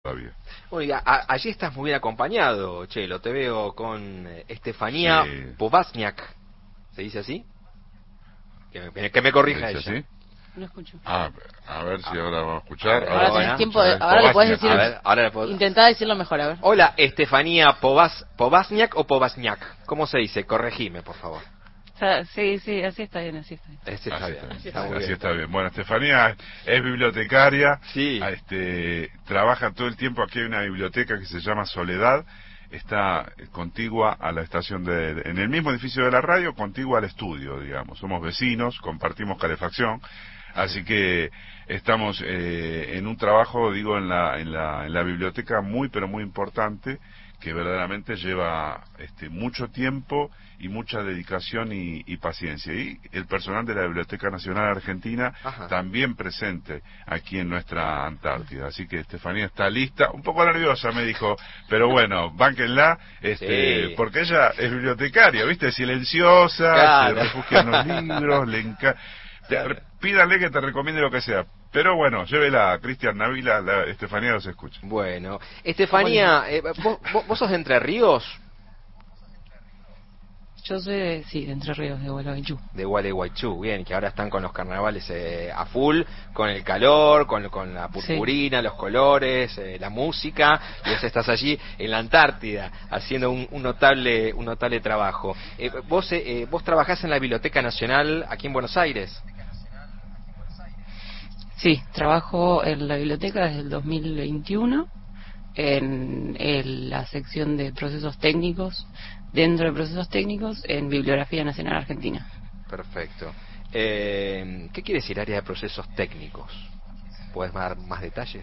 todavía. Bueno, allí estás muy bien acompañado, Chelo. Te veo con Estefanía Sí. Povazniak. ¿Se dice así? Que me corrija ¿Se dice ella. así? No escucho. A ver si ahora vamos a escuchar. Ahora tenés tiempo, ahora le podés decir. Ahora le puedo... Intentá decirlo mejor, a ver. Hola, Estefanía Povazniak o Povazniak. ¿Cómo se dice? Corregime, por favor. Sí, así está bien, así está bien. Así está bien. Bueno, Estefanía es bibliotecaria. Sí. Trabaja todo el tiempo. Aquí hay una biblioteca que se llama Soledad. Está contigua a la estación en el mismo edificio de la radio, contigua al estudio, digamos. Somos vecinos, compartimos calefacción. Así que estamos en un trabajo, digo, en la biblioteca muy, pero muy importante, que verdaderamente lleva mucho tiempo y mucha dedicación y paciencia. Y el personal de la Biblioteca Nacional Argentina también presente aquí en nuestra Antártida. Así que Estefanía está lista, un poco nerviosa me dijo, pero bueno, bánquenla, Sí. porque ella es bibliotecaria, ¿viste? Silenciosa, Claro. se refugia en los libros, le encanta. Claro. Pídanle que te recomiende lo que sea. Pero bueno, llévela, Cristian Navila, Estefanía los escucha. Bueno, Estefanía, ¿vos sos de Entre Ríos? Yo soy de Entre Ríos, de Gualeguaychú. De Gualeguaychú, bien, que ahora están con los carnavales a full, con el calor, con la purpurina, los colores, la música, y vos estás allí en la Antártida haciendo un notable trabajo. ¿Vos trabajás en la Biblioteca Nacional aquí en Buenos Aires? Sí, trabajo en la biblioteca desde el 2021 en la sección de procesos técnicos, dentro de procesos técnicos, en Bibliografía Nacional Argentina. Perfecto. ¿Qué quiere decir área de procesos técnicos? ¿Puedes dar más detalles?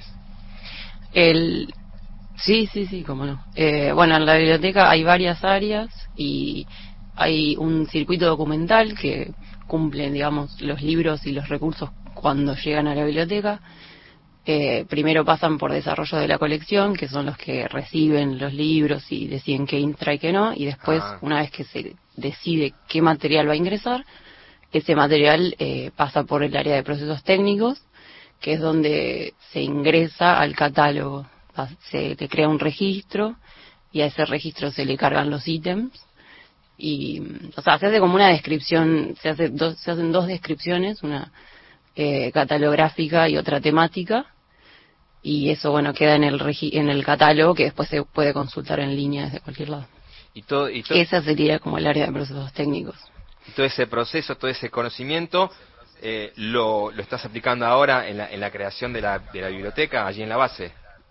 Sí, cómo no. Bueno, en la biblioteca hay varias áreas y hay un circuito documental que cumple, digamos, los libros y los recursos cuando llegan a la biblioteca. Primero pasan por desarrollo de la colección, que son los que reciben los libros y deciden qué entra y qué no, y después, una vez que se decide qué material va a ingresar, ese material pasa por el área de procesos técnicos, que es donde se ingresa al catálogo. Se le crea un registro y a ese registro se le cargan los ítems y, o sea, se hace como una descripción, se hacen dos descripciones, una catalográfica y otra temática, y eso, bueno, queda en el catálogo, que después se puede consultar en línea desde cualquier lado. Esa sería como el área de procesos técnicos. Y todo ese proceso, todo ese conocimiento lo estás aplicando ahora en la creación de la biblioteca allí en la base.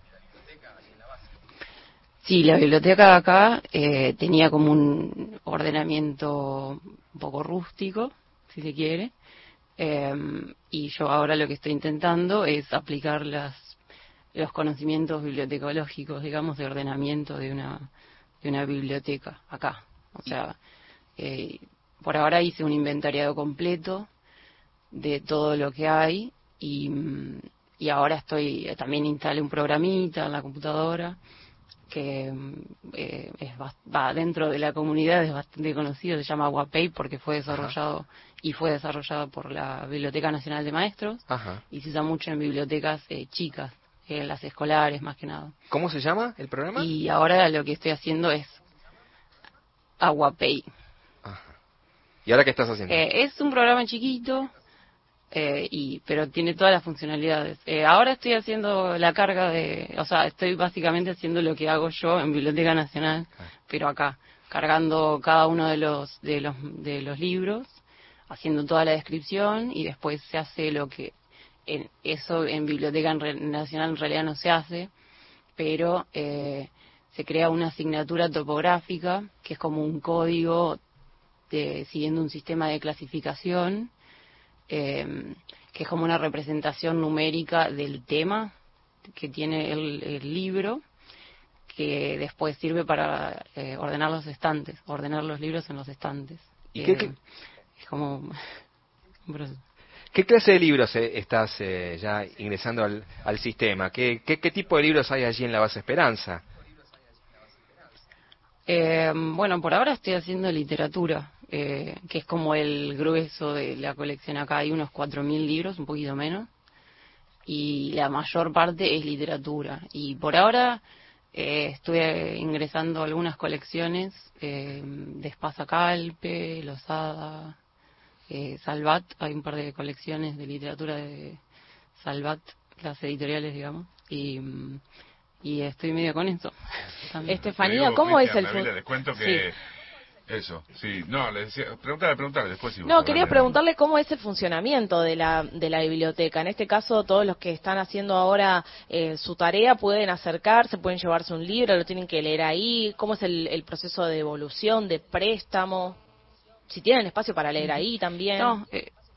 Sí, la biblioteca de acá tenía como un ordenamiento un poco rústico, si se quiere, y yo ahora lo que estoy intentando es aplicar los conocimientos bibliotecológicos, digamos, de ordenamiento de una biblioteca acá. O sea, por ahora hice un inventariado completo de todo lo que hay y ahora también instalé un programita en la computadora que va dentro de la comunidad, es bastante conocido, se llama Wapei porque fue desarrollado por la Biblioteca Nacional de Maestros. Y se usa mucho en bibliotecas chicas, en las escolares más que nada. ¿Cómo se llama el programa? Y ahora lo que estoy haciendo es Wapei. ¿Y ahora qué estás haciendo? Es un programa chiquito, pero tiene todas las funcionalidades. Ahora estoy haciendo la carga estoy básicamente haciendo lo que hago yo en Biblioteca Nacional, pero acá, cargando cada uno de los libros, haciendo toda la descripción, y después se hace lo que eso en Biblioteca Nacional en realidad no se hace, pero se crea una asignatura topográfica que es como un código siguiendo un sistema de clasificación, que es como una representación numérica del tema que tiene el libro, que después sirve para ordenar los libros en los estantes. ¿Y es como un proceso. ¿Qué clase de libros estás ya ingresando al sistema? ¿Qué tipo de libros hay allí en la base Esperanza? Bueno, por ahora estoy haciendo literatura, que es como el grueso de la colección acá. Hay unos 4.000 libros, un poquito menos. y la mayor parte es literatura. Y por ahora estuve ingresando a algunas colecciones de Espasa Calpe, Losada, Salvat. Hay un par de colecciones de literatura de Salvat, las editoriales, digamos, y estoy medio con eso. Estefanía, ¿cómo es el Les cuento que... Sí. Eso, sí. No, le decía, pregúntale después. Si no, quería preguntarle cómo es el funcionamiento de la biblioteca. En este caso, todos los que están haciendo ahora su tarea pueden acercarse, pueden llevarse un libro, lo tienen que leer ahí. ¿Cómo es el proceso de devolución, de préstamo? Si tienen espacio para leer ahí también. No,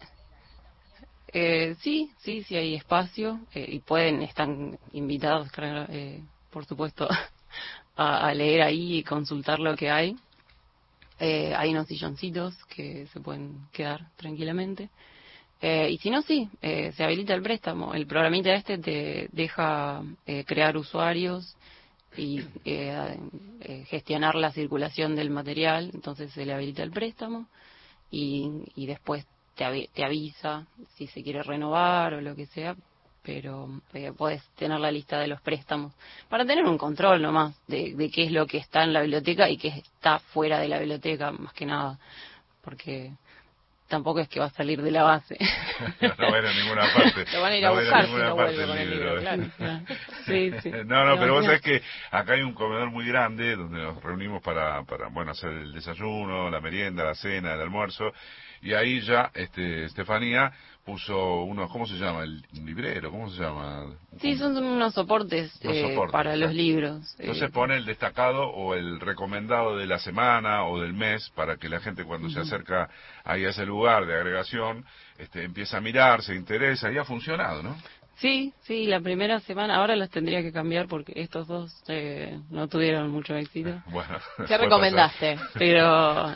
sí hay espacio y están invitados, por supuesto, a leer ahí y consultar lo que hay. Hay unos silloncitos que se pueden quedar tranquilamente. Y si no, sí, se habilita el préstamo. El programita te deja crear usuarios y gestionar la circulación del material. Entonces se le habilita el préstamo y después te avisa si se quiere renovar o lo que sea. Pero podés tener la lista de los préstamos para tener un control nomás de qué es lo que está en la biblioteca y qué está fuera de la biblioteca, más que nada, porque tampoco es que va a salir de la base. No va a ir a ninguna parte. Lo van a ir a buscar si no vuelve con el libro, claro. Sí. No, pero vos sabés que acá hay un comedor muy grande donde nos reunimos para hacer el desayuno, la merienda, la cena, el almuerzo, y ahí ya Estefanía puso unos, ¿cómo se llama? El librero, ¿cómo se llama? Sí, son unos soportes, para los libros. Entonces pone el destacado o el recomendado de la semana o del mes para que la gente cuando se acerca ahí a ese lugar de agregación empieza a mirar, se interesa, y ha funcionado, ¿no? Sí, la primera semana, ahora los tendría que cambiar porque estos dos no tuvieron mucho éxito. Bueno, ¿qué recomendaste? Pero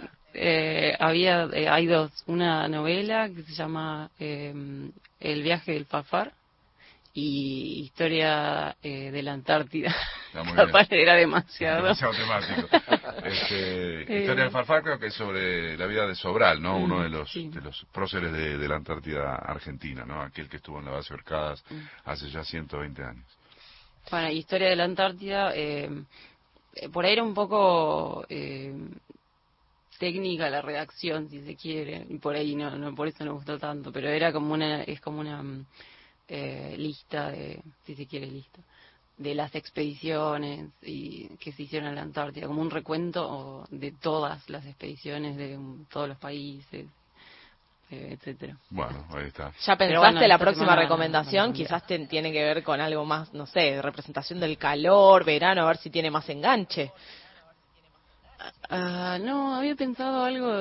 hay dos, una novela que se llama El viaje del Fafar y Historia de la Antártida. Capaz era demasiado temático. Historia del Fafar creo que es sobre la vida de Sobral, ¿no? Uno de los próceres de la Antártida Argentina, ¿no? Aquel que estuvo en la base Orcadas hace ya 120 años. Bueno, Historia de la Antártida, por ahí era un poco técnica la redacción, si se quiere, y por ahí no por eso no gustó tanto, pero era como una lista si se quiere, de las expediciones y que se hicieron en la Antártida, como un recuento de todas las expediciones de todos los países, etcétera. Bueno, ahí está. ¿Ya pensaste la próxima recomendación? Quizás tiene que ver con algo más, no sé, representación del calor, verano, a ver si tiene más enganche. No, había pensado algo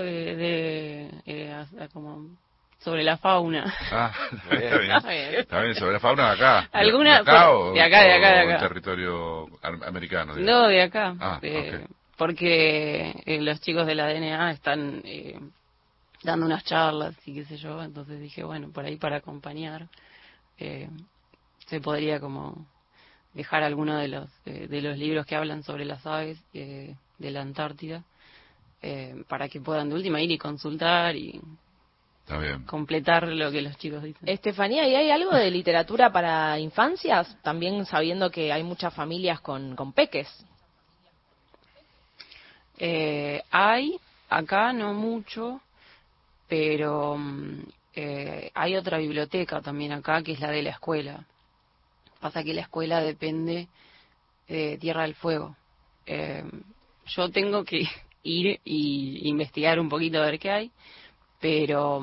como sobre la fauna. Está bien, sobre la fauna de acá. ¿Alguna? ¿De acá de acá. ¿O territorio americano? Digamos. No, de acá. Okay. Porque los chicos de la DNA están dando unas charlas y qué sé yo, entonces dije, bueno, por ahí para acompañar se podría como dejar alguno de los libros que hablan sobre las aves de la Antártida para que puedan de última ir y consultar y completar lo que los chicos dicen. Estefanía, ¿y hay algo de literatura para infancias? También sabiendo que hay muchas familias con peques. Hay, acá no mucho, pero hay otra biblioteca también acá que es la de la escuela. Pasa que la escuela depende de Tierra del Fuego. Yo tengo que ir y investigar un poquito a ver qué hay, pero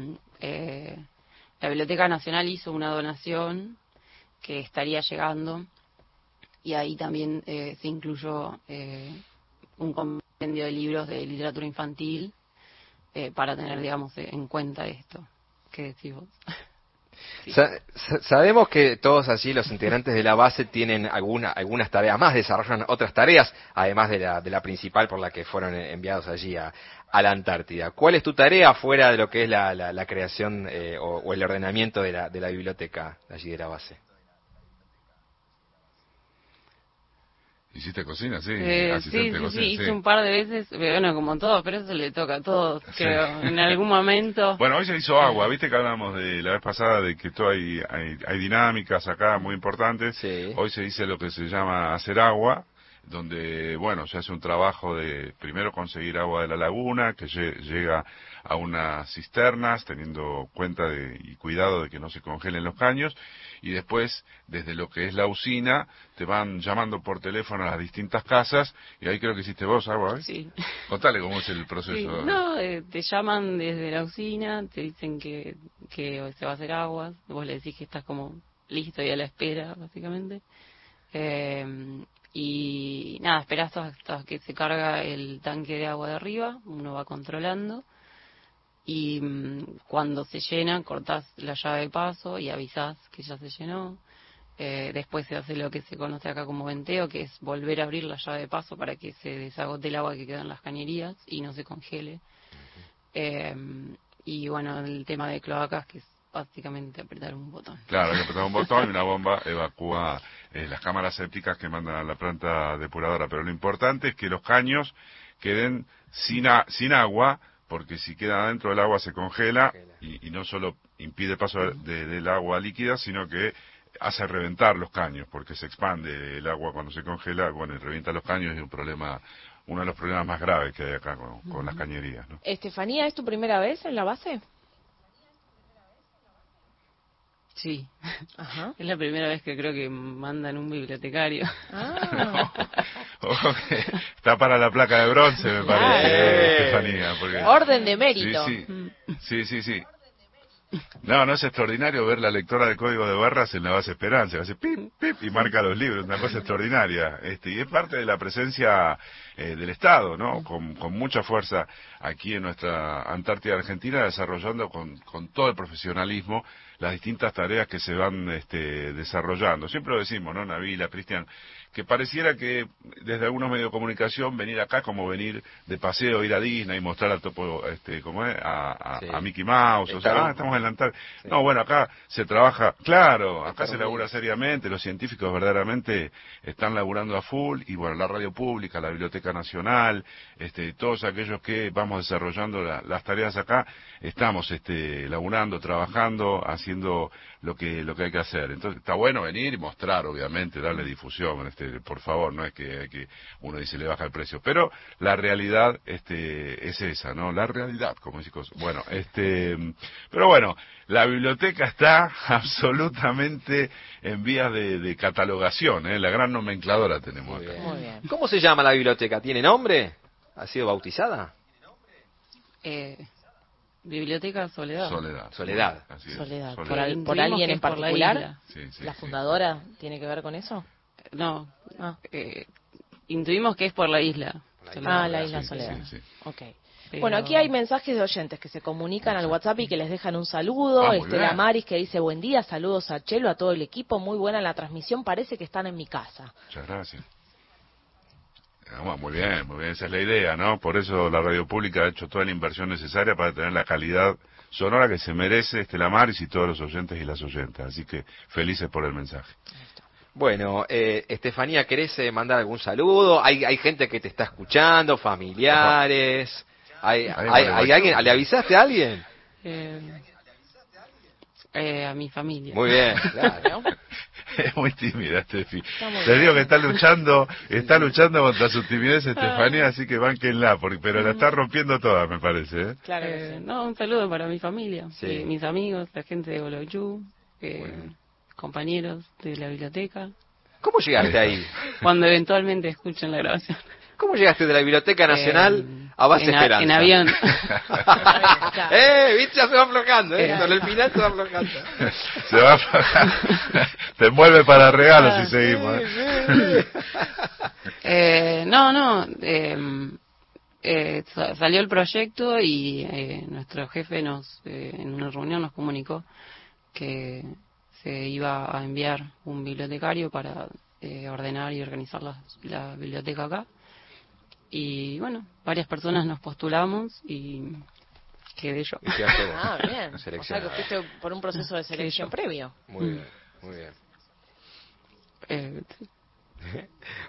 la Biblioteca Nacional hizo una donación que estaría llegando y ahí también se incluyó un compendio de libros de literatura infantil para tener, digamos, en cuenta esto. ¿Qué decís vos? Sí. Sabemos que todos allí los integrantes de la base tienen algunas tareas más, desarrollan otras tareas, además de la principal por la que fueron enviados allí a la Antártida. ¿Cuál es tu tarea fuera de lo que es la creación o el ordenamiento de la biblioteca allí de la base? ¿Hiciste cocina? Sí, Sí, asistente de sí, cocina, sí, hice un par de veces, bueno, como todo, pero eso le toca a todos, creo, en algún momento. Bueno, hoy se hizo agua, viste que hablamos de la vez pasada de que todo hay dinámicas acá muy importantes. Sí. Hoy se dice lo que se llama hacer agua, donde, bueno, se hace un trabajo de primero conseguir agua de la laguna, que llega a unas cisternas, teniendo cuenta y cuidado de que no se congelen los caños, y después, desde lo que es la usina, te van llamando por teléfono a las distintas casas, y ahí creo que hiciste vos agua, ¿eh? Sí. Contale cómo es el proceso. Sí, no, te llaman desde la usina, te dicen que se va a hacer agua, vos le decís que estás como listo y a la espera, básicamente. Y nada, esperás hasta que se carga el tanque de agua de arriba, uno va controlando, y cuando se llena, cortás la llave de paso y avisás que ya se llenó. Después se hace lo que se conoce acá como venteo, que es volver a abrir la llave de paso para que se desagote el agua que queda en las cañerías y no se congele. Y bueno, el tema de cloacas, que es básicamente apretar un botón. Claro, hay que apretar un botón y una bomba evacúa las cámaras sépticas que mandan a la planta depuradora. Pero lo importante es que los caños queden sin agua, porque si queda dentro del agua se congela y no solo impide el paso del agua líquida, sino que hace reventar los caños, porque se expande el agua cuando se congela, bueno, y revienta los caños, es un problema, uno de los problemas más graves que hay acá con las cañerías, ¿no? Estefanía, ¿es tu primera vez en la base? Sí. Ajá. Es la primera vez que creo que mandan un bibliotecario. Ah. Ojo que está para la placa de bronce, me parece, Estefanía. Porque... Orden de mérito. Sí. No es extraordinario ver la lectora de código de barras en la base Esperanza, hace pip, pip y marca los libros, una cosa extraordinaria. Y es parte de la presencia del Estado, ¿no? Con mucha fuerza aquí en nuestra Antártida Argentina, desarrollando con todo el profesionalismo las distintas tareas que se van desarrollando. Siempre lo decimos, ¿no, Nabila, Cristian? Que pareciera que desde algunos medios de comunicación venir acá como venir de paseo, ir a Disney y mostrar al topo, ¿cómo es? A Mickey Mouse, o sea, estamos en la Antártida. Sí. No, bueno, acá se trabaja, claro, acá se labura seriamente, los científicos verdaderamente están laburando a full, y bueno, la radio pública, la Biblioteca Nacional, todos aquellos que vamos desarrollando las tareas acá, estamos laburando, trabajando, haciendo lo que hay que hacer. Entonces está bueno venir y mostrar, obviamente, darle difusión, por favor, no es que uno dice le baja el precio, pero la realidad es esa, ¿no? La realidad, como chicos. Bueno, pero bueno, la biblioteca está absolutamente en vías de catalogación, la gran nomencladora tenemos acá. Muy bien. ¿Cómo se llama la biblioteca? ¿Tiene nombre? ¿Ha sido bautizada? Biblioteca Soledad. Soledad. Soledad. ¿Por alguien en particular? Sí, ¿La fundadora tiene que ver con eso? No. Intuimos que es por la isla. La isla Soledad. Sí. Okay. Bueno, aquí hay mensajes de oyentes que se comunican al WhatsApp y que les dejan un saludo. Estela Maris que dice: buen día, saludos a Chelo, a todo el equipo, muy buena la transmisión, parece que están en mi casa. Muchas gracias. Muy bien, esa es la idea, ¿no? Por eso la radio pública ha hecho toda la inversión necesaria para tener la calidad sonora que se merece Estela Maris y todos los oyentes y las oyentas. Así que felices por el mensaje. Bueno, Estefanía, ¿querés mandar algún saludo? ¿Hay gente que te está escuchando, familiares? ¿Hay alguien? ¿Le avisaste a alguien? A mi familia. Muy bien, claro. Es muy tímida, Estefi. Les digo que está luchando contra su timidez, Estefanía, así que bánquenla, pero la está rompiendo toda, me parece. Claro que sí. Un saludo para mi familia, mis amigos, la gente de Goloyú, compañeros de la biblioteca. ¿Cómo llegaste ahí? Cuando eventualmente escuchen la grabación. ¿Cómo llegaste de la Biblioteca Nacional a Base Esperanza? En avión. ¿Viste? Ya se va aflojando, Con el final se va aflojando. Se va aflojando. Te envuelve para regalos si seguimos. Salió el proyecto y nuestro jefe en una reunión nos comunicó que se iba a enviar un bibliotecario para ordenar y organizar la biblioteca acá. Y bueno, varias personas nos postulamos y quedé yo. Bien. O sea que fuiste por un proceso de selección previo. Muy bien.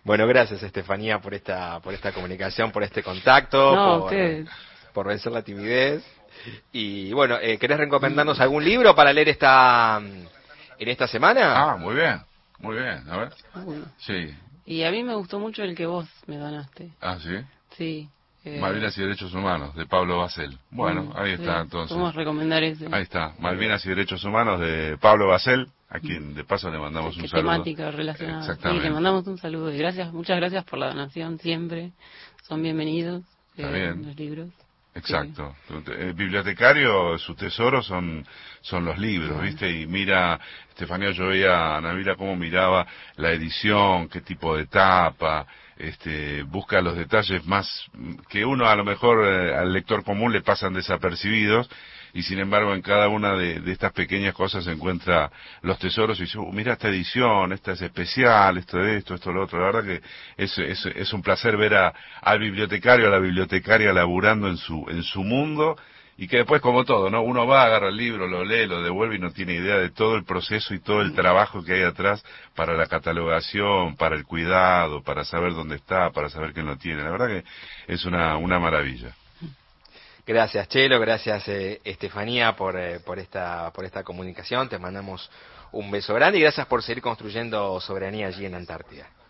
Bueno, gracias Estefanía por esta comunicación, por este contacto, No, por vencer la timidez. Y bueno, ¿querés recomendarnos algún libro para leer en esta semana? Ah, muy bien, a ver. Bueno. Sí. Y a mí me gustó mucho el que vos me donaste. Ah, sí. Sí. Malvinas y Derechos Humanos, de Pablo Basel. Bueno, ahí está, entonces. Podemos recomendar ese. Ahí está, Malvinas y Derechos Humanos, de Pablo Basel, a quien de paso le mandamos un saludo. Temática relacionada. Exactamente. Sí, le mandamos un saludo y muchas gracias por la donación siempre. Son bienvenidos Está bien. los libros. Exacto. Bibliotecario, su tesoro son los libros, ¿viste? Y mira, Estefanía, yo veía a Nabila cómo miraba la edición, qué tipo de tapa, busca los detalles más que uno a lo mejor al lector común le pasan desapercibidos, y sin embargo en cada una de estas pequeñas cosas se encuentra los tesoros y dice, mira esta edición, esta es especial, esto lo otro. La verdad que es un placer ver al bibliotecario, a la bibliotecaria laburando en su mundo, y que después, como todo, ¿no? Uno va, agarra el libro, lo lee, lo devuelve y no tiene idea de todo el proceso y todo el trabajo que hay atrás para la catalogación, para el cuidado, para saber dónde está, para saber quién lo tiene. La verdad que es una maravilla. Gracias Chelo, gracias Estefanía por esta comunicación, te mandamos un beso grande y gracias por seguir construyendo soberanía allí en la Antártida.